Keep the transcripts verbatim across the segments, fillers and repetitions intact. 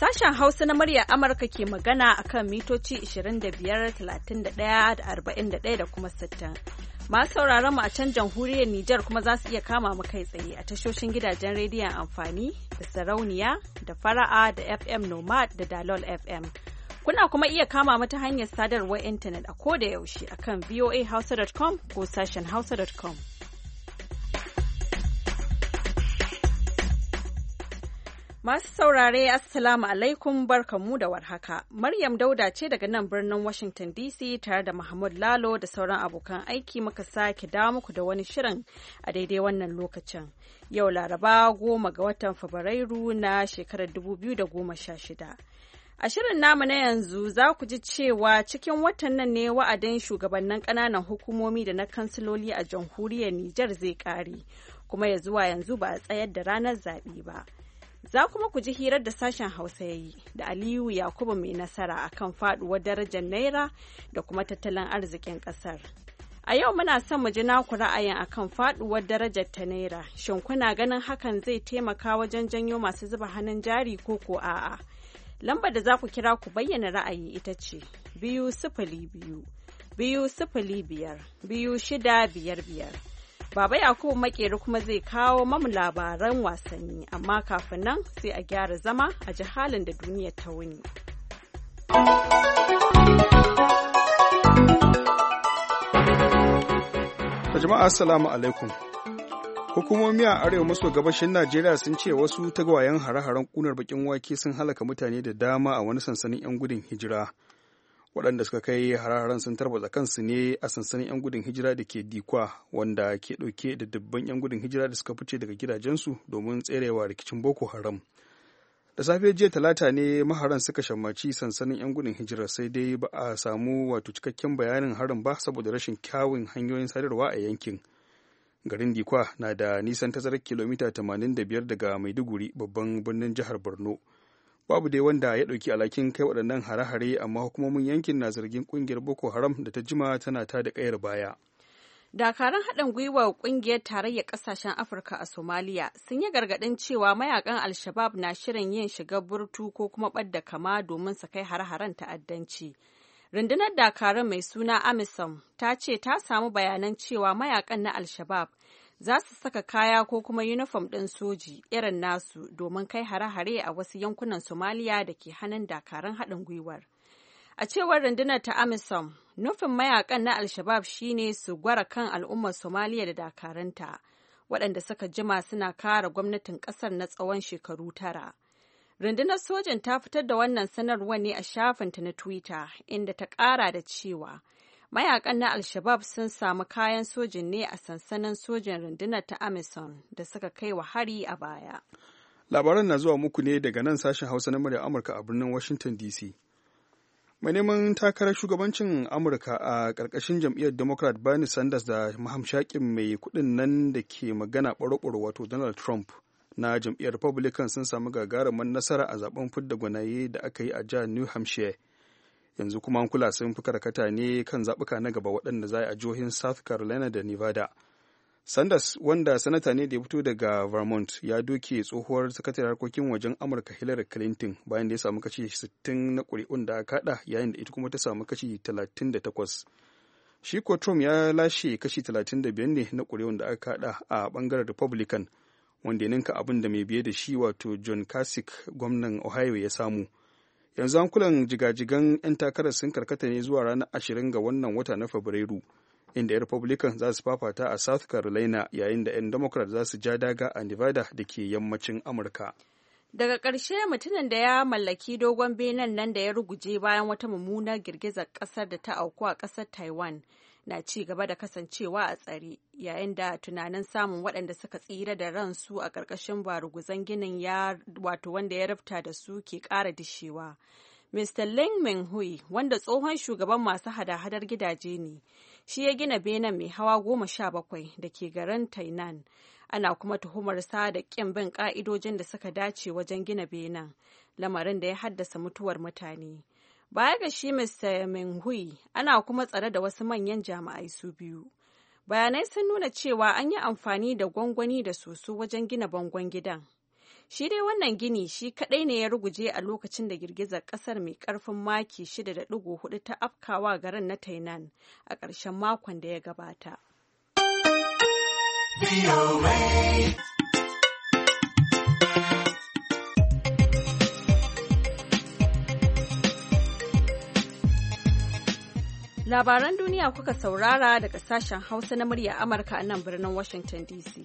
Sashen Hausa na muryar Amurka ke magana a kan mitoci ishirin da biyar, talatin da ɗaya, da arba'in da ɗaya da kuma sittin. Masu sauraron mu a can jamhuriyar Nijar kuma za su iya kama mu kai tsaye a tashoshin gidajen rediyon amfani da sarauniya da fara'a da F M Nomad da Dalol F M. Kuna kuma iya kama mu ta hanyar sadarwar intanet a koda yaushe a kan voa hausa dot com ko sashen hausa dot com. Masu saurare Assalamu alaikum barkanmu da warhaka. Maryam Dauda ce daga nan birnin Washington D C tare da Mahmud Lalo da sauran abokan aiki muka sake dawo muku da wani shirin a daidai wannan lokacin. Yau Laraba goma ga watan Fabrairu na shekarar dubu biyu da goma sha shida. A shirin namu na yanzu za ku ji cewa cikin watan nan ne wa'adin shugabannin ƙananan hukumomi da na kansiloli a jamhuriyar Nijar zai ƙare, kuma ya zuwa yanzu ba a tsayar da ranar zaɓe ba. Za kuma ku ji hirar da sashen Hausa ya yi da Aliyu Yakubu mai nasara akan faduwar darajar Naira da kuma tattalin arzikin ƙasar. A yau muna son mu ji naku ra'ayin akan faduwar darajar ta Naira. Shin kuna ganin hakan zai taimaka wajen janyo masu zuba hannun jari ko ko a'a? Lambar da za ku kira ku bayyana ra'ayi ita ce biyu sifili biyu, biyu sifili biyar, biyu shida biyar biyar. Baba Yakubu Makeri kuma zai kawo mamu labaran wasanni, amma kafin nan sai a gyara zama a ji halin da duniyar ta wuni. Jama'a assalamu alaikum. Hukumomi a arewa maso gabashin Najeriya sun ce wasu tagwayen hare-haren kunar bakin wake sun halaka mutane da dama a wani sansanin 'yan gudun hijira. Waɗanda suka kai hare-haren sun tarwatsa kansu ne a sansanin 'yan gudun hijira da ke Dikwa, wanda ke ɗauke da dubban 'yan gudun hijira da suka fice daga gidajensu domin tserewa rikicin Boko Haram. Da safe jiya Talata ne maharan suka shammaci sansanin 'yan gudun hijira, sai dai ba a samu wato cikakken bayanin harin ba saboda rashin kyawun hanyoyin sadarwa a yankin. Garin Dikwa na da nisan tazarar kilomita tamanin da biyar daga Maiduguri, babban birnin jihar Borno. Babu dai wanda ya ɗauki alhakin kai waɗannan hare-hare, amma hukumomin yankin na zargin ƙungiyar Boko Haram da ta jima tana ta da ƙayar baya. Dakarun haɗin gwiwar ƙungiyar tarayyar ƙasashen Afirka a Somaliya sun yi gargaɗin cewa mayakan Al-Shabab na shirin yin shiga burtu ko kuma ɓadda kama domin su kai hare-haren ta'addanci. Rundunar dakarun mai suna AMISOM ta ce ta samu bayanan cewa mayakan na Al-Shabab za su saka kaya ko kuma yunifom ɗin soji irin nasu domin kai hare-hare a wasu yankunan Somaliya da ke hannun dakarun haɗin gwiwar. A cewar rundunar ta AMISOM, nufin mayakan na Al-Shabab shine su gwara kan al'ummar Somaliya da dakarunta, waɗanda suka jima suna kare gwamnatin ƙasar na tsawon shekaru tara. Rundunar sojin ta fitar da wannan sanarwar ne a shafinta na Twitter, inda ta ƙara da cewa mayakan na Al-Shabab sun samu kayan sojin ne a sansanin sojin rundunar ta Amazon da suka kai wa hari a baya. Labaran na zuwa muku ne daga nan sashen Hausa na murya Amurka a birnin Washington D C. Mai neman takarar shugabancin Amurka a ƙarƙashin jam'iyyar Democrat Bernie Sanders da mahamshakin mai kuɗin nan da ke magana ɓaro-ɓaro wato Donald Trump na jam'iyyar Republican sun samu gagarumar nasara a zaben fidda gwanaye da aka yi a jihar New Hampshire. Yanzu kuma kula sun fi karkata ne kan zaɓuka na gaba waɗanda za a jihohin South Carolina da Nevada. Sanders, wanda sanata ne da ya fito daga Vermont, ya doke tsohuwar sakataren harkokin wajen Amurka Hillary Clinton bayan da ya samu kashi sittin na ƙuri'un da aka haɗa, yayin da ita kuma ta samu kashi talatin da takwas. Shi ko Trump ya lashe kashi talatin da biyar ne na ƙuri'un da aka haɗa a ɓangaren Republican, wanda ya ninka abin da mai biye da shi wato John Kasich, gwamnan Ohio, ya samu. Yanzu hankulan jigajigan 'yan takarar sun karkata ne zuwa ranar ashirin ga wannan wata na Fabrairu, inda 'yan Republican za su fafata a South Carolina yayin da 'yan Democrat za su ja daga a Nevada da ke yammacin Amurka. Daga ƙarshe, mutumin da ya mallaki dogon benen nan da ya ruguje bayan wata mummunar girgizar ƙasar da ta auku a ƙasar Taiwan na ci gaba da kasancewa a tsare, yayin da tunanin samun waɗanda suka tsira da ransu a ƙarƙashin baruguzan ginin ya wato wanda ya rufta da su ke ƙara dishewa. Mister Ling Menghui, wanda tsohon shugaban masu hada-hadar gidaje ne, shi ya gina benen mai hawa goma sha bakwai da ke garin Tainan. Ana kuma tuhumarsa da ƙin bin ƙa'idojin da suka dace wajen gina benen, lamarin da ya haddasa mutuwar mutane. Baya ga shi Mister Menghui, ana kuma tsare da wasu manyan jami'ai su biyu. Bayanai sun nuna cewa an yi amfani da gwangwani da soso wajen gina bangon gidan. Shi dai wannan gini shi kaɗai ne ya ruguje a lokacin da girgizar ƙasar mai ƙarfin maki shida da ɗigo hudu ta afkawa garin na Tainan a ƙarshen makon da ya gabata. Labaran duniya kuka saurara daga sashen Hausa na murya Amurka a nan birnin Washington D C.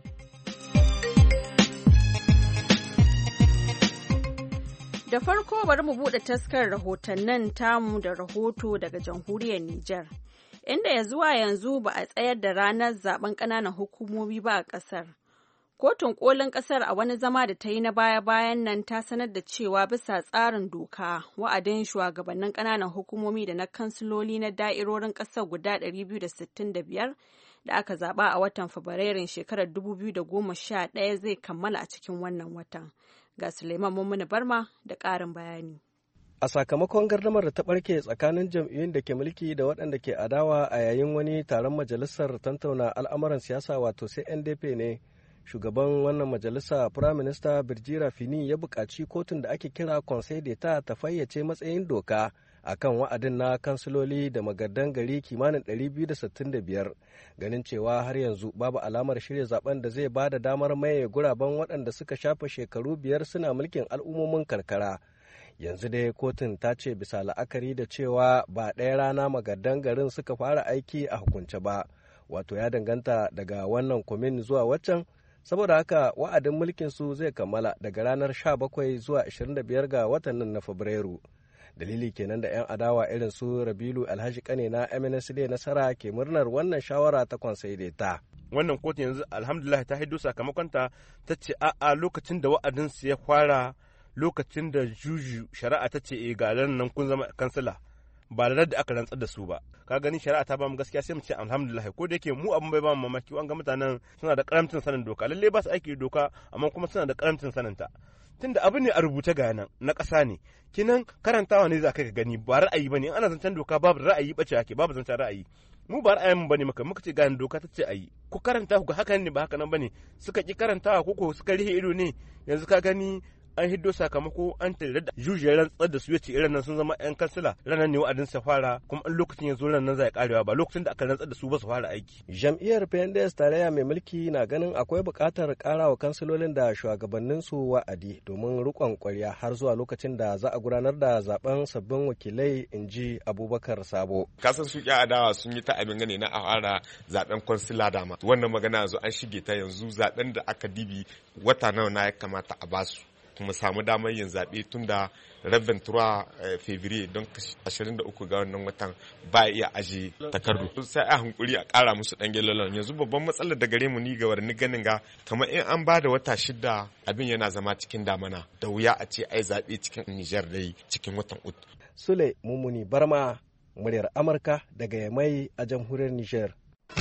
Da farko bari mu buɗe taskar rahotannin tamu da rahoto daga jamhuriyar Nijar, inda ya zuwa yanzu ba a tsayar da ranar zaben ƙananan hukumomi ba a ƙasar. Kotun kolin ƙasar a wani zama da ta yi na baya-bayan nan ta sanar da cewa bisa tsarin doka wa'adin shugabannin ƙananan hukumomi da na kansiloli na da'irorin ƙasar guda ɗari biyu da sittin da biyar da aka zaɓa a watan Fabrairun shekarar dubu biyu da goma sha ɗaya zai kammala a cikin wannan watan. Ga Suleiman Mummuni Barma da ƙarin bayani. A sakamakon gardamar da ta ɓarke tsakanin jam'iyyun da ke mulki da waɗanda ke adawa a yayin wani taron majalisar tantauna al'amuran siyasa wato C N D P ne, shugaban wannan majalisa firaminista Birjira Fini ya buƙaci kotun da ake kira Conseil d'Etat ta fayyace matsayin doka a kan wa'adin na kansiloli da magadan gari kimanin ɗari biyu da sittin da biyar, ganin cewa har yanzu babu alamar shirya zaben da zai ba da damar maye guraben waɗanda suka shafa shekaru biyar suna mulkin al'ummomin karkara. Yanzu dai kotun ta ce bisa la'akari da cewa ba ɗaya rana magadan garin suka fara aiki a hukunce ba, wato ya danganta daga wannan kwamin zuwa waccan. Saboda haka wa'adin mulkin su zai kammala daga ranar sha bakwai zuwa ashirin da biyar ga watan nan na Fabrairu. Dalili kenan da 'yan adawa irin su Rabilu Alhaji Kane na M N S D Nasara ke murnar wannan shawara ta Conseil d'Etat. Wannan kotu yanzu alhamdulillah ta haido sakamakonta ta ce a'a lokacin da wa'adin su ya fara, lokacin da juju shari'a ta ce e ga nan kun zama kansila ba da aka rantsar da su ba. Ka gani shari'a ta ba mu gaskiya sai mu ce alhamdulillah, ko da yake mu abin bai ba mu mamaki, wanga mutanen suna da karamcin sanin doka, lalle ba su aiki doka amma kuma suna da karamcin sanin ta, tunda abin ne a rubuce ga nan na ƙasa ne, kinan karantawa ne za ka gani ba ra'ayi bane. In ana zancen doka babu ra'ayi bace ake, babu zancen ra'ayi. Mu ba ra'ayin mu bane maka muka ce ga doka ta ce ayi, ku karanta ku haka ne ba haka nan bane, suka ki karantawa ko ko suka rihe ido ne. Yanzu ka gani an hiddo sakamako an tare da jujiyar rantsar da su yace irin nan sun zama yan kansila, ranar ne wa'adin sa fara, kuma an lokacin ya zo ran nan zai karewa ba lokacin da aka rantsar da su ba su fara aiki. Jam'iyyar P N D S tarayya mai mulki na ganin akwai buƙatar ƙarawa kansilolin da shugabannin su wa'adi domin riƙon ƙwarya har zuwa lokacin da za a gudanar da zaben sabbin wakilai, in ji Abubakar Sabo. Kasan su ƙya adawa sun yi ta abin gane na a fara zaben kansila dama. Wannan magana yanzu an shige ta, yanzu zaben da aka dibi wata nawa na ya kamata a basu. Kuma samu damar yin zaɓe tun da rabin tura fevrier don ashirin da uku ga wannan watan ba iya aje takardu, sai a hankuri a ƙara musu ɗan gelalon. Yanzu babban matsalar da gare mu ni ga warni ganin ga kamar in an ba da wata shida abin yana zama cikin damana, da wuya a ce ai zaɓe cikin Nijar dai cikin watan uku. Sule Mumuni Barma, muryar Amurka daga Yamai a jamhuriyar Nijar.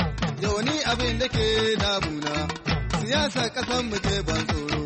Yau ni abin da ke damuna siyasa ƙasar mu ke ban tsoro.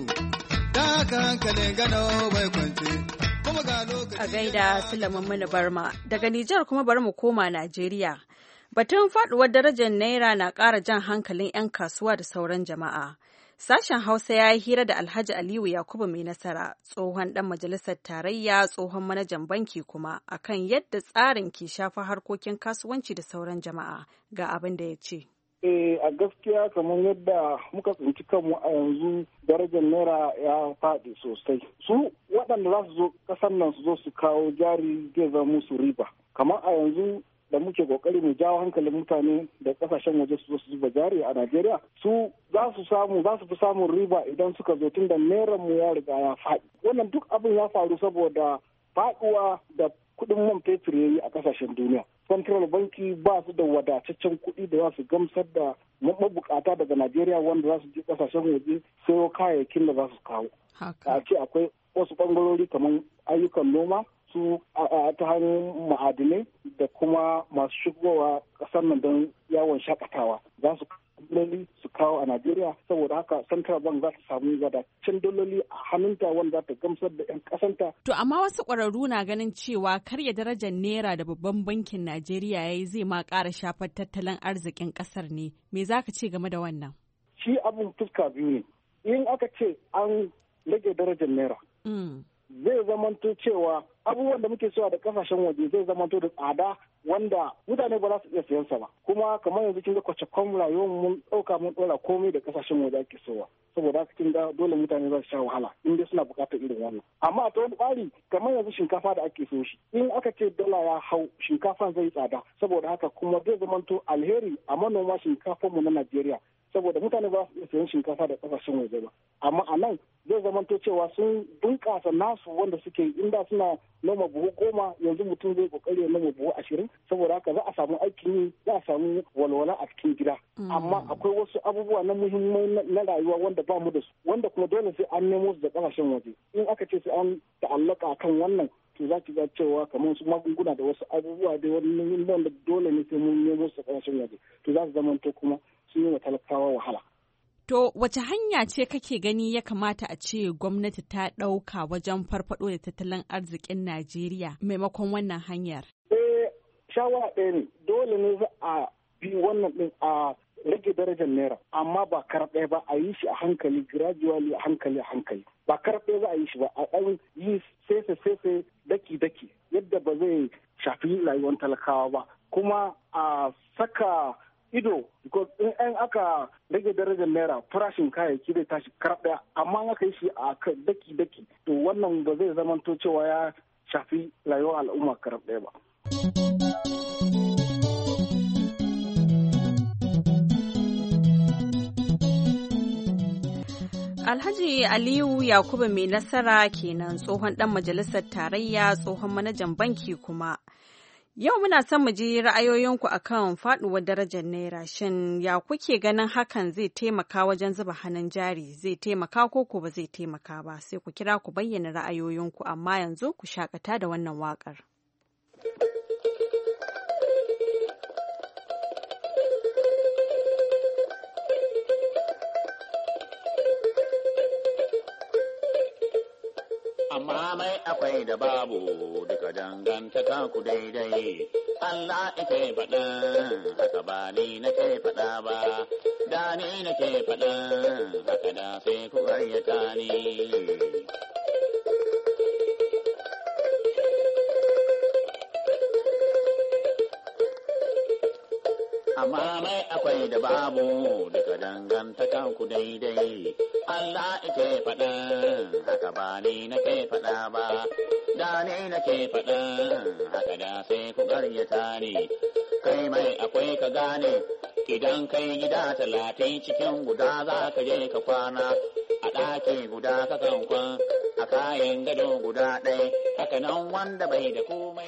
A gaida Sulaiman Muni Barma. Daga Nijar kuma bari mu koma Najeriya. Batun faduwar darajar Naira na ƙara jan hankalin 'yan kasuwa da sauran jama'a. Sashen Hausa ya yi hira da Alhaji Aliyu Yakubu Mai Nasara, tsohon ɗan majalisar tarayya, tsohon manajan banki kuma, akan yadda tsarin ke shafa harkokin kasuwanci da sauran jama'a. Ga abin da ya ce. Eh, a gaskiya kamar yadda muka tsinci kanmu a yanzu darajar naira ya faɗi sosai. Su waɗanda za su zo ƙasar nan su zo su kawo jari zai zama musu riba. Kamar a yanzu da muke kokari mu jawo hankalin mutane da ƙasashen waje su zo su zuba jari a Najeriya, su za su samu za su fi samun riba idan suka zo tun da naira mu ya riga ya faɗi. Wannan duk abin ya faru saboda faɗuwa da kuɗin man fetur ya yi a ƙasashen duniya. Central banki ba su da wadataccen kuɗi da za su gamsar da mabukata daga Najeriya wanda za su je ƙasashen waje sayo kayayyakin da za su kawo. A ce akwai wasu ɓangarori kamar ayyukan noma, su ta hanyar ma'adinai da kuma masu shigowa ƙasar nan don yawon shakatawa za su daloli su kawo a Najeriya, saboda haka Central Bank za ta samu wadataccen daloli a hannunta wanda za ta gamsar da 'yan kasanta. To amma wasu ƙwararru na ganin cewa karya darajar naira da babban bankin Najeriya ya yi zai ma ƙara shafar tattalin arzikin ƙasar ne. Me za ka ce game da wannan? Shi abin fuska biyu ne. In aka ce an rage darajar naira. Zai zamanto cewa abubuwan da muke so da kasashen waje zai zamanto da tsada wanda mutane ba za su iya sayan sa ba. Kuma kamar yanzu kin ga kwace kwan rayuwar mun ɗauka mun ɗora komai da kasashen waje ake sowa. Saboda haka kin ga dole mutane za su sha wahala in dai suna buƙatar irin wannan. Amma a ta wani ɓari kamar yanzu shinkafa da ake so shi in aka ce dala ya hau shinkafa zai tsada saboda haka kuma zai zamanto alheri a manoma shinkafar mu na Najeriya. Saboda mutane ba su iya sayan shinkafa da kasashen waje ba amma a nan zai zamanto cewa sun bunƙasa nasu wanda suke inda suna noma buhu goma yanzu mutum zai kokari ya noma buhu ashirin saboda haka za a samu aikin yi za a samu walwala a cikin gida amma akwai wasu abubuwa na muhimmai na rayuwa wanda ba mu da su wanda kuma dole sai an nemo su da kasashen waje in aka ce sai an ta'allaka kan wannan to za ki ga cewa kamar su magunguna da wasu abubuwa da wani wanda dole ne sai mun nemo su da kasashen waje to za su zamanto kuma sun yi wa talakawa wahala. To wace hanya ce kake gani ya kamata a ce gwamnati ta ɗauka wajen farfaɗo da tattalin arzikin Najeriya maimakon wannan hanyar? Eh, shawara ɗaya ne dole ne za a bi wannan ɗin a rage darajar naira amma ba karab ɗaya ba a yi shi a hankali gradually a hankali a hankali ba karab ɗaya za a yi shi ba a ɗan yi sese sese daki daki yadda ba zai shafi rayuwar talakawa ba kuma a saka ido because in an aka rage darajar naira farashin kayayyaki zai tashi karab ɗaya amma aka yi shi a daki daki to wannan ba zai zamanto cewa ya shafi rayuwar al'umma karab ɗaya ba. Alhaji Aliyu Yakubu mai nasara kenan tsohon ɗan majalisar tarayya tsohon manajan banki kuma. Yau muna son mu ji ra'ayoyinku akan faɗuwar darajar naira shin ya kuke ganin hakan zai taimaka wajen zuba hannun jari zai taimaka ko ko ba zai taimaka ba sai ku kira ku bayyana ra'ayoyinku amma yanzu ku shakata da wannan waƙar. Amma mai akwai da babu duka dangantaka ku daidai, Allah ike faɗa haka ba ni nake faɗa ba, da ni nake faɗa haka da sai ku ƙaryata ni. Amma mai akwai da babu duka dangantakan ku daidai, Allah ike faɗa haka ba ni nake faɗa ba, da ni nake faɗa haka da sai ku ƙaryata ni. Kai mai akwai ka gane, idan kai gida talatin cikin guda za ka je ka kwana, a ɗaki guda ka kan kwan, a kayan gado guda ɗaya, haka nan wanda bai da komai.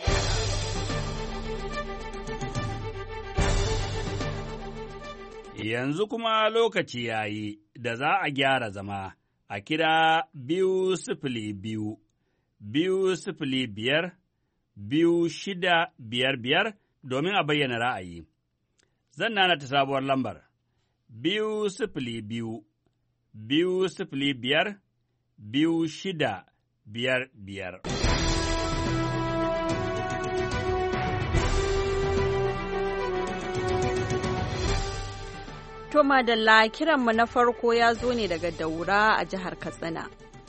Yanzu kuma lokaci ya yi da za a gyara zama a kira biyu sifili biyu, biyu sifili biyar, biyu shida biyar biyar domin a bayyana ra'ayi. Zan nana ta sabuwar lambar, biyu sifili biyu, biyu sifili biyar, biyu shida biyar biyar. To madalla kiranmu na farko ya zo ne daga Daura a jihar Katsina.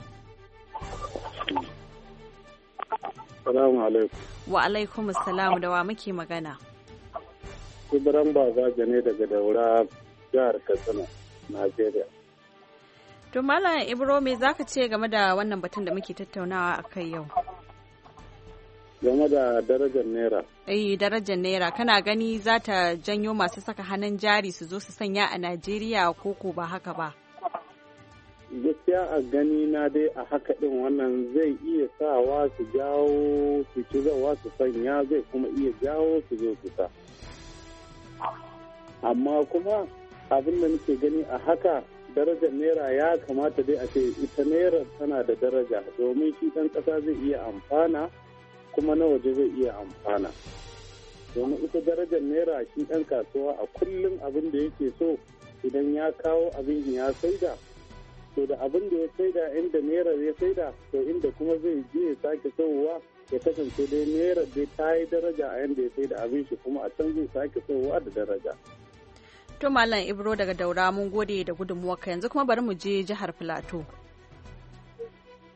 Salamu alaikum. Wa alaikum salam da wa muke magana. Ibrahim Bazaga ne daga Daura jihar Katsina, Najeriya. To Malam Ibro me zaka ce game da wannan batun da muke tattaunawa a kai yau? Game da darajar naira. Eh darajar naira kana gani za ta janyo masu saka hannun jari su zo su sanya a Najeriya ko ko ba haka ba? Gaskiya a gani na dai a haka din wannan zai iya sawa su jawo su ci zawa su sanya zai kuma iya jawo su zo su sa. Amma kuma abin da nake gani a haka darajar naira ya kamata dai a ce ita naira tana da daraja domin shi ɗan ƙasa zai iya amfana kuma na waje zai iya amfana domin ita darajar naira shi ɗan kasuwa a kullum abin da yake so idan ya kawo abin ya saida to da abin da ya saida inda naira ya saida to inda kuma zai je ya sake sauwa ya kasance dai naira dai ta yi daraja a yanda ya saida abin shi kuma a can zai sake sauwa da daraja. To Malam Ibro daga Daura mun gode da gudunmuwarka yanzu kuma bari mu je jihar Filato.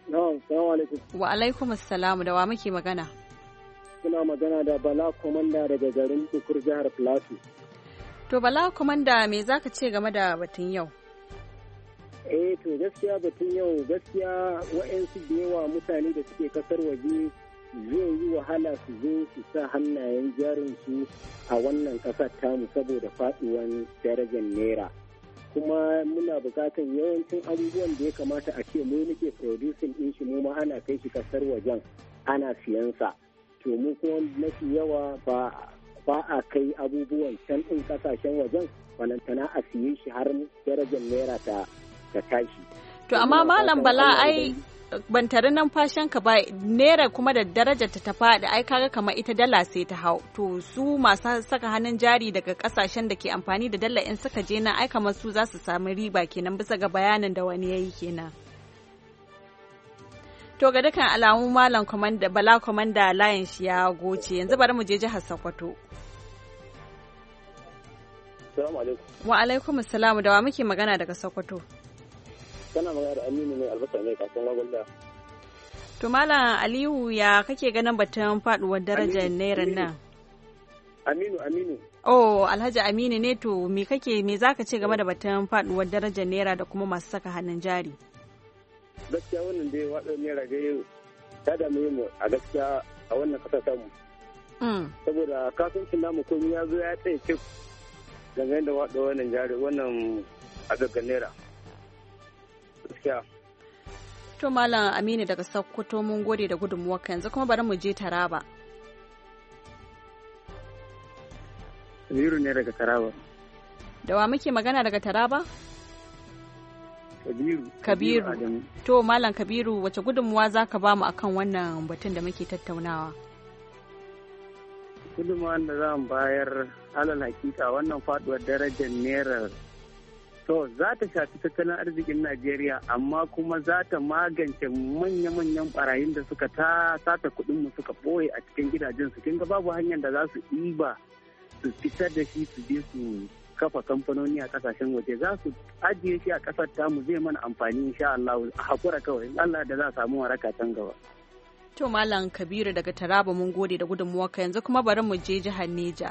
Assalamu alaikum. Wa alaikum assalam, da wa muke magana? Kuna magana da Bala Komanda daga garin Tukur jihar Plateau. To Bala Komanda, me zaka ce game da batun yau? Eh to gaskiya batun yau gaskiya wa'yansu da yawa mutane da suke kasar waje zai yi wahala su zo su sa hannayen jarin su a wannan kasar tamu saboda faduwan darajar naira. Kuma muna bukatan yawancin abubuwan da ya kamata a ce mu muke producing din shi mu ma ana kai shi kasar wajen ana siyansa. To mu kuma mafi yawa ba ba a kai abubuwan can din kasashen wajen balantana a siye shi har darajar naira ta ta tashi. To amma Malam Bala ai ban tare numfashin ka ba, naira kuma da darajar ta faɗi ai kaga kamar ita dala sai ta hau. To su masu saka hannun jari daga kasashen da ke amfani da dala in suka je na ai kamar su za su samu riba kenan bisa ga bayanin da wani yayi kenan. To ga dukkan alamu Malam Komanda Bala Komanda layin shi ya goce, yanzu bari mu je jihar Sokoto. Assalamu alaikum. Wa alaikum assalam, da wa muke magana daga Sokoto? Kana magana da Aminu ne albasa ne kasuwar Gwanda. To Malam Aliyu, ya kake ganin batun faduwar darajar naira nan? Aminu Aminu. Oh, Alhaji Aminu ne, to me kake me zaka ce game da batun faduwar darajar naira da kuma masu saka hannun jari? Gaskiya wannan dai faduwar naira dai ta dame mu a gaskiya a wannan kasa tamu. Mm. Saboda kasuwancin namu komai ya zo ya tsaye cik dangane da faduwar wannan jari wannan agagan naira. Gaskiya. To Malam Aminu daga Sokoto mun gode da gudunmuwarka, yanzu kuma bari mu je Taraba. Kabiru ne daga Taraba. Da wa muke magana daga Taraba? Kabiru. Kabiru. To Malam Kabiru, wace gudunmuwa zaka ba mu akan wannan batun da muke tattaunawa? Gudunmuwan da za mu bayar alal hakika wannan faduwar darajar naira to za ta shafi tattalin arzikin Najeriya, amma kuma za ta magance manya-manyan barayin da suka ta sata kuɗinmu suka ɓoye a cikin gidajensu. Kin ga babu hanyar da za su ɗiba su fitar da shi su je su kafa kamfanoni a kasashen waje, za su ajiye shi a ƙasar tamu zai mana amfani insha Allah, a hakura kawai Allah da za a samu waraka can gaba. To Malam Kabiru daga Taraba mun gode da gudunmuwarka, yanzu kuma bari mu je jihar Neja.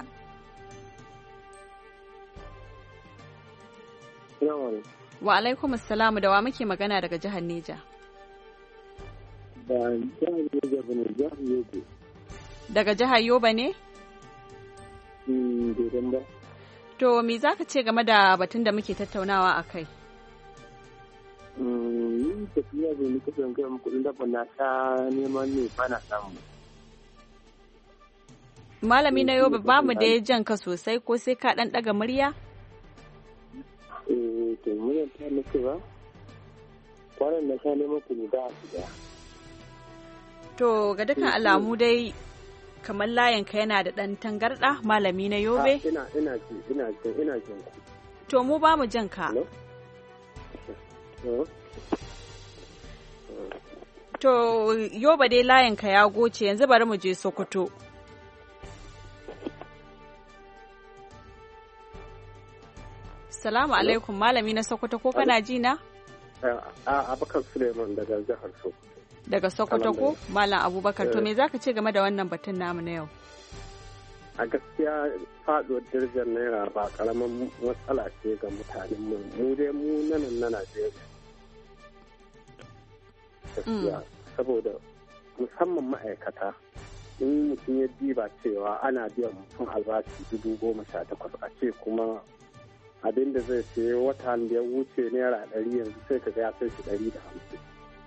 Wa alaikum assalamu, da wa muke magana daga jihar Neja? Da jihar Neja bane, jihar Yobe. Daga jihar Yobe ne? Mm, ba. To me zaka ce game da batun da muke tattaunawa a kai? Mm, tafiya zai ni kusan kai mu kudin da na ta neman ne ba na samu. Malami na Yobe ba mu da jan ka sosai, ko sai ka dan daga murya? Eh, to mun ta nake ba. Kwanan na sha neman ku da a To ga dukkan alamu dai kamar layin ka yana da dan tangarda, malami na Yobe. Ina ina ji ina ji ina ji. To mu ba mu jan ka. To Yobe dai layin ka ya goce, yanzu bari mu je Sokoto. Salamu alaikum, malami na Sokoto, ko kana ji na? A Abubakar Suleiman daga jihar Sokoto. Daga Sokoto ko? Malam Abubakar, to me zaka ce game da wannan batun namu na yau? A gaskiya faduwar darajar naira ba karamin matsala ce ga mutanen mu. Mu dai mu nan na Najeriya. Gaskiya saboda musamman ma'aikata in mutum ya diba cewa ana biyan mutum albashi dubu goma sha takwas a ce kuma abin da zai sayi wata da ya wuce naira ɗari yanzu sai ka ga ya kai shi ɗari da hamsin.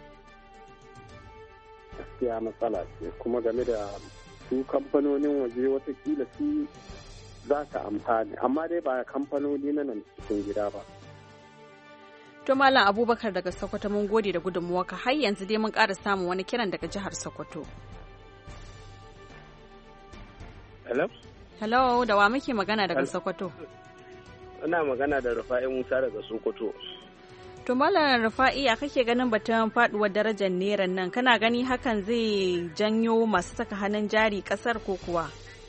Gaskiya matsala ce, kuma game da su kamfanonin waje watakila su za su amfani, amma dai ba kamfanoni na nan cikin gida ba. To Malam Abubakar daga Sokoto mun gode da gudunmuwarka, har yanzu dai mun ƙara samun wani kiran daga jihar Sokoto. Hello? Hello, da wa muke magana daga Sokoto? Ina magana da Rufa'i Musa daga Sokoto. To Malam Rufa'i, ya kake ganin batun faduwar darajar naira nan? Kana gani hakan zai janyo masu saka hannun jari kasar ko kuwa?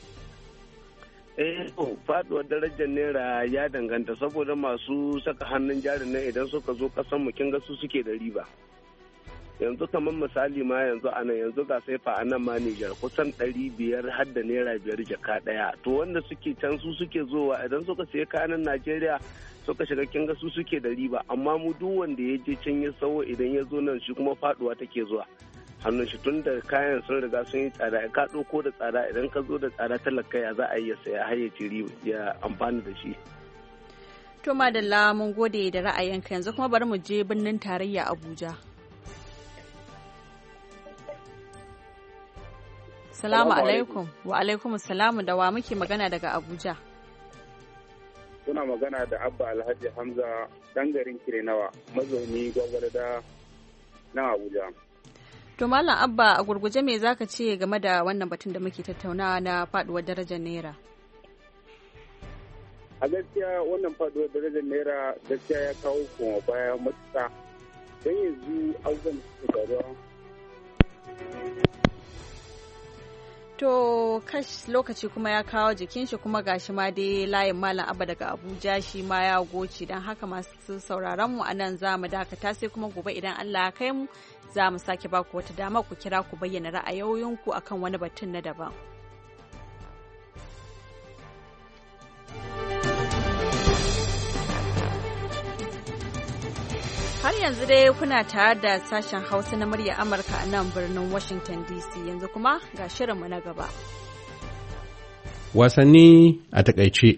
Eh, faduwar darajar naira ya danganta, saboda masu saka hannun jari nan idan suka zo kasan mu kin ga su suke da riba. yanzu kamar misali ma yanzu a nan yanzu ga sai fa a nan ma Nijar kusan ɗari biyar har da naira biyar jaka ɗaya to wanda suke can su suke zowa idan suka siya kayan Najeriya suka shiga kin ga su suke da riba amma mu duk wanda ya je can ya sawo idan ya zo nan shi kuma faduwa take zuwa hannun shi tun da kayan sun riga sun yi tsada ka ɗauko da tsada idan ka zo da tsada talaka ya za a iya saya har ya ci ya amfani da shi. To madalla mun gode da ra'ayinka yanzu kuma bari mu je birnin tarayya Abuja. Salamu alaikum. Wa alaikum salamu da wa muke magana daga Abuja. Suna magana da Abba Alhaji Hamza dan garin Kirenawa mazauni Gwagwarda na Abuja. To Malam Abba a gurguje me zaka ce game da wannan batun da muke tattaunawa na faduwar darajar naira? A gaskiya wannan faduwar darajar naira gaskiya ya kawo kuma baya matuƙa don yanzu abubuwan da faruwa. To kash lokaci kuma ya kawo jikin shi kuma gashi ma dai layin Malam Abba daga Abuja shi ma ya goce don haka masu sauraron mu anan za mu dakata sai kuma gobe idan Allah ya kai mu za mu sake ba ku wata dama ku kira ku bayyana ra'ayoyinku akan wani batun na daban. Har yanzu dai kuna tare da sashen Hausa na murya Amurka a nan birnin Washington D C yanzu kuma ga shirinmu na gaba. Wasanni a takaice.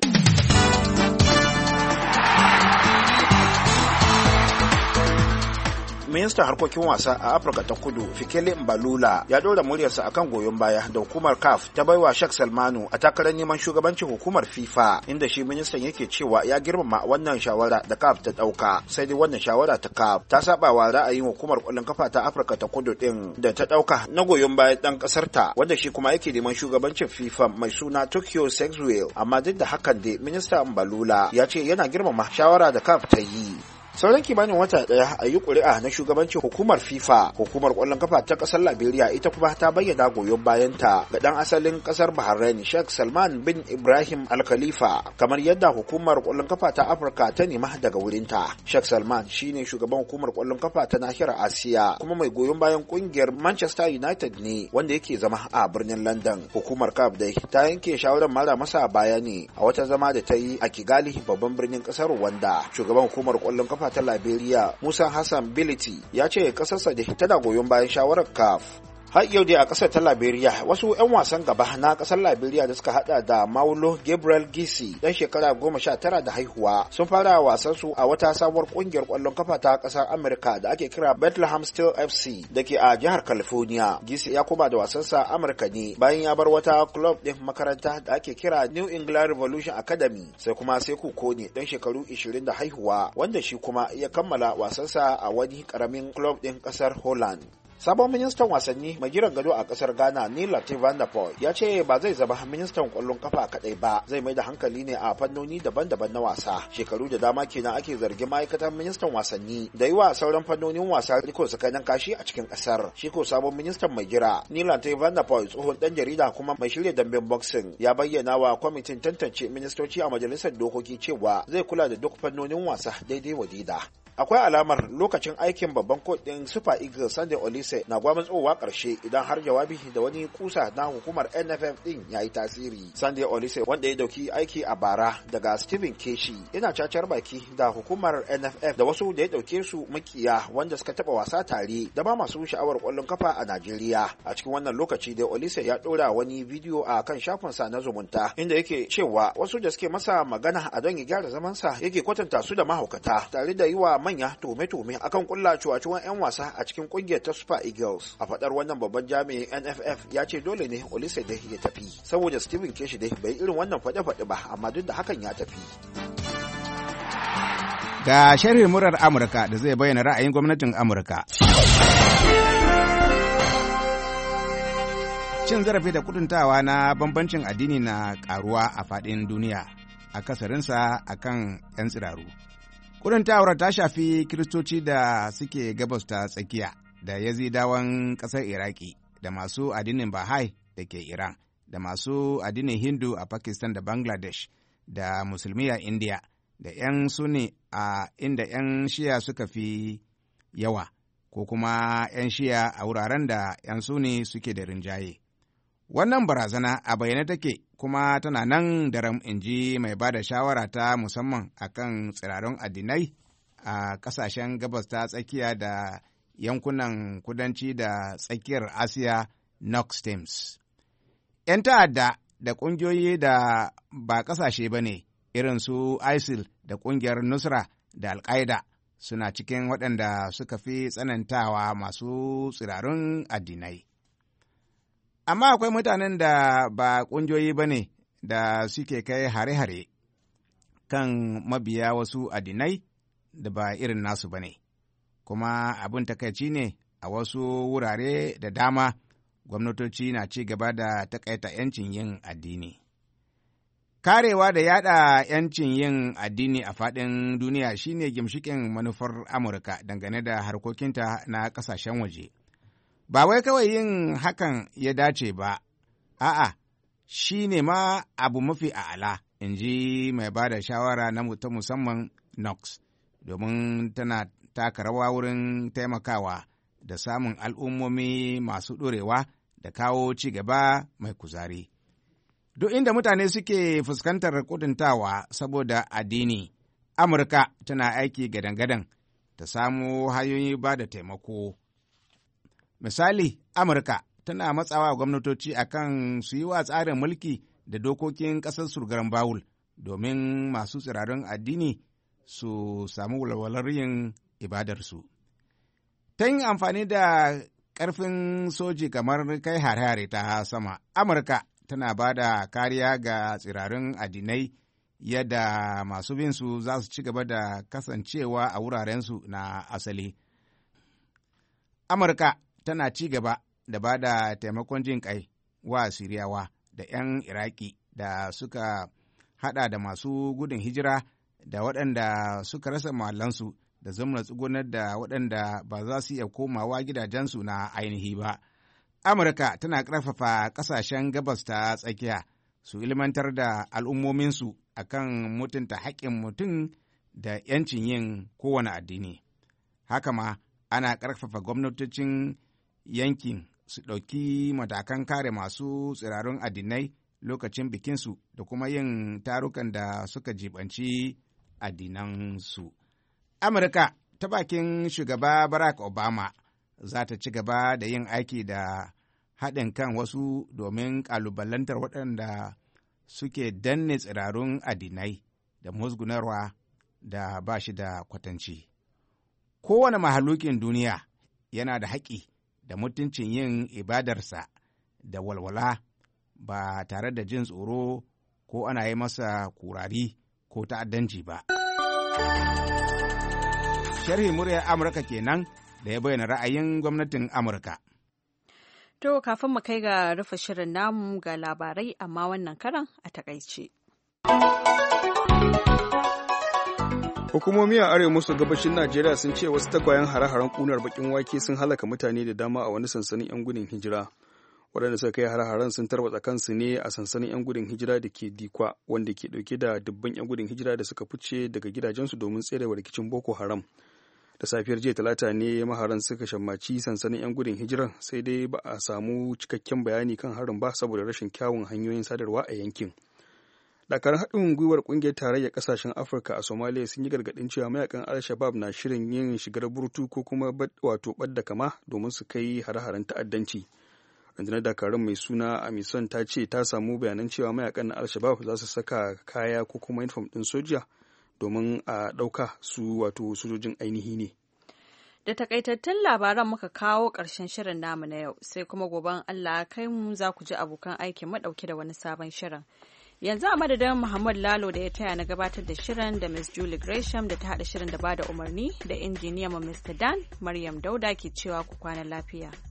Ministan harkokin wasa a Afirka ta Kudu Fikile Mbalula ya dora muryarsa akan goyon baya da hukumar C A F ta baiwa Sheikh Salmanu a takarar neman shugabancin hukumar FIFA inda shi ministan yake cewa ya girmama wannan shawara da C A F ta dauka sai dai wannan shawara ta C A F ta saba wa ra'ayin hukumar kwallon kafa ta Afirka ta Kudu din da ta dauka na goyon bayan dan kasar ta wanda shi kuma yake neman shugabancin FIFA mai suna Tokyo Sexwell amma duk da hakan dai ministan Mbalula ya ce yana girmama shawara da C A F ta yi. Sauran kimanin wata daya a yi ƙuri'a na shugabancin hukumar FIFA, hukumar ƙwallon kafa ta ƙasar Liberia ita kuma ta bayyana goyon bayanta ga ɗan asalin ƙasar Bahrain Sheikh Salman bin Ibrahim Al Khalifa kamar yadda hukumar ƙwallon kafa ta Afirka ta nema daga wurinta. Sheikh Salman shine shugaban hukumar ƙwallon kafa ta nahiyar Asiya kuma mai goyon bayan ƙungiyar Manchester United ne wanda yake zama a birnin London. Hukumar C A F dai ta yanke shawarar mara masa baya ne a wata zama da ta yi a Kigali babban birnin ƙasar Rwanda. Shugaban hukumar ƙwallon kafa ta Liberia Musa Hassan Bility ya ce kasarsa da tana goyon bayan shawarar C A F. Har yau dai a kasar ta Liberia wasu 'yan wasan gaba na kasar Liberia da suka hada da Maulo Gabriel Gisi dan shekara goma sha tara da haihuwa sun fara wasan su a wata sabuwar kungiyar kwallon kafa ta kasar Amurka da ake kira Bethlehem Steel F C da ke a jihar California. Gisi ya koma da wasansa Amurka ne bayan ya bar wata club din makaranta da ake kira New England Revolution Academy sai kuma sai kuko ne dan shekaru ishirin da haihuwa wanda shi kuma ya kammala wasansa a wani karamin club din kasar Holland. Sabon ministan wasanni mai jiran gado a kasar Ghana Neil Van der Poel ya ce ba zai zama ministan kwallon kafa kadai ba zai mai da hankali ne a fannoni daban-daban na wasa. Shekaru da dama kenan ake zargin ma'aikatan ministan wasanni da yi wa sauran fannonin wasa riko tsakanin kashi a cikin kasar. Shi ko sabon ministan mai jira Neil Van der Poel tsohon dan jarida kuma mai shirya damben boxing ya bayyana wa kwamitin tantance ministoci a majalisar dokoki cewa zai kula da duk fannonin wasa daidai wa daida. Akwai alamar lokacin aikin babban kodin Super Eagles Sunday Olise na gwamatsowa karshe idan har jawabi da wani kusa na hukumar N F F din ya yi tasiri. Sunday Olise wanda ya dauki aiki a bara daga Stephen Keshi yana cacar baki da hukumar N F F da wasu da ya dauke su makiya wanda suka taba wasa tare da ba masu sha'awar kwallon kafa a Najeriya. A cikin wannan lokaci da Olise ya dora wani bidiyo a kan shafinsa na zumunta inda yake cewa wasu da suke masa magana a don ya gyara zamansa yake kwatanta su da mahaukata tare da yi wa manya tome-tome akan kulla cuwacuwan 'yan wasa a cikin kungiyar ta Super Eagles. A fadar wannan babban jami'in N F F ya ce dole ne Olise dai ya tafi saboda Stephen Keshi dai bai irin wannan fade-fade ba amma duk da hakan ya tafi. Ga sharhin murar Amurka da zai bayyana ra'ayin gwamnatin Amurka. Cin zarafi da kuduntawa na bambancin addini na karuwa a faɗin duniya, akasarinsa akan 'yan tsiraru. Kudintawar ta shafi Kiristoci da suke gabas ta tsakiya da Yazidawan ƙasar Iraki da masu addinin Bahai da ke Iran da masu addinin Hindu a Pakistan da Bangladesh da Musulmi a India da 'yan Sunni a inda 'yan Shiya suka fi yawa ko kuma 'yan shiya a wuraren da 'yan suni suke da rinjaye. Wannan barazana a bayyane take kuma tana nan daram in ji mai ba da shawara ta musamman akan tsirarun addinai a ƙasashen gabas ta tsakiya da yankunan kudanci da tsakiyar Asiya, Knox Thames. ‘Yan ta'adda da ƙungiyoyi da ba ƙasashe ba ne irin su ISIL da ƙungiyar Nusra da Al-Qaeda suna cikin waɗanda suka fi tsanantawa masu tsirarun addinai. Amma akwai mutanen da ba ƙungiyoyi ba ne da suke kai hare-hare kan mabiya wasu addinai da ba irin nasu ba ne, kuma abin takaici ne a wasu wurare da dama gwamnatoci na ci gaba da takaita 'yancin yin addini. Karewa da yada 'yancin yin addini a faɗin duniya shine gimshikin manufar Amurka dangane da harkokinta na ƙasashen waje. Ba wai kawai yin hakan ya dace ba, a'a, shi ne ma abu mafi a'ala, in ji mai ba da shawara na ta musamman Knox, domin tana taka rawa wurin taimakawa da samun al'ummomi masu ɗorewa da kawo ci gaba mai kuzari. Duk inda mutane suke fuskantar kuduntawa saboda addini, Amurka tana aiki gadan-gadan ta samu hanyoyi ba da taimako. Misali, Amurka tana matsawa gwamnatoci akan su yi wa tsarin mulki da dokokin ƙasar surgaran bawul domin masu tsirarun addini su samu walwalar yin ibadarsu. Ta yin amfani da ƙarfin soji kamar kai hare-hare ta sama, Amurka tana ba da kariya ga tsirarun addinai yadda masu binsu za su ci gaba da kasancewa a wurarensu na asali. Amurka tana ci gaba da ba da taimakon jin ƙai wa Siriyawa da ‘yan Iraki da suka haɗa da masu gudun hijira da waɗanda suka rasa mahallansu da zama tsugunar da waɗanda ba za su iya komawa gidajensu na ainihi ba. Amurka tana ƙarfafa ƙasashen gabas ta tsakiya su ilmantar da al'ummominsu a kan mutunta haƙƙin mutum da ‘yancin yin kowane addini. Haka ma, ana ƙarfafa gwamnatocin yankin su ɗauki matakan kare masu tsirarun addinai lokacin bikinsu da kuma yin tarukan da suka jibanci addinansu. Amurka ta bakin shugaba Barack Obama za ta ci gaba da yin aiki da haɗin kan wasu domin ƙalubalantar waɗanda suke danne tsirarun addinai da musgunarwa da ba shi da kwatanci. Kowane mahalukin duniya yana da haƙƙi da mutuncin yin ibadarsa da walwala ba tare da jin tsoro ko ana yi masa kurari ko ta'addanci ba. Sharhi muryar Amurka kenan da ya bayyana ra'ayin gwamnatin Amurka. To, kafin mu kai ga rufe shirin namu ga labarai amma wannan karan a takaice. Hukumomi a arewa maso gabashin Najeriya sun ce wasu tagwayen hare-haren kunar bakin wake sun halaka mutane da dama a wani sansanin 'yan gudun hijira. Waɗanda suka kai hare-haren sun tarwatsa kansu ne a sansanin 'yan gudun hijira da ke Dikwa, wanda ke ɗauke da dubban 'yan gudun hijira da suka fice daga gidajensu domin tserewa rikicin Boko Haram. Da safiyar jiya talata ne maharan suka shammaci sansanin 'yan gudun hijirar, sai dai ba a samu cikakken bayani kan harin ba saboda rashin kyawun hanyoyin sadarwa a yankin. Dakarun haɗin gwiwar ƙungiyar tarayyar ƙasashen Afirka a Somalia sun yi gargaɗin cewa mayakan Al-Shabaab na shirin yin shigar burtu ko kuma wato ɓadda kama domin su kai hare-haren ta'addanci. Rundunar dakarun mai suna Amison ta ce ta samu bayanan cewa mayakan na Al-Shabaab za su saka kaya ko kuma uniform ɗin soja domin a ɗauka su wato sojojin ainihi ne. Da takaitattun labaran muka kawo ƙarshen shirin namu na yau, sai kuma goben Allah kai mu za ku ji abokan aikin mu ɗauke da wani sabon shirin. Yanzu a madadin Muhammad Lalo da ya taya na gabatar da shirin da Miss Julie Gresham da ta haɗa shirin da bada umarni da injiniyan mu Mister Dan, Maryam Dauda ke cewa ku kwana lafiya.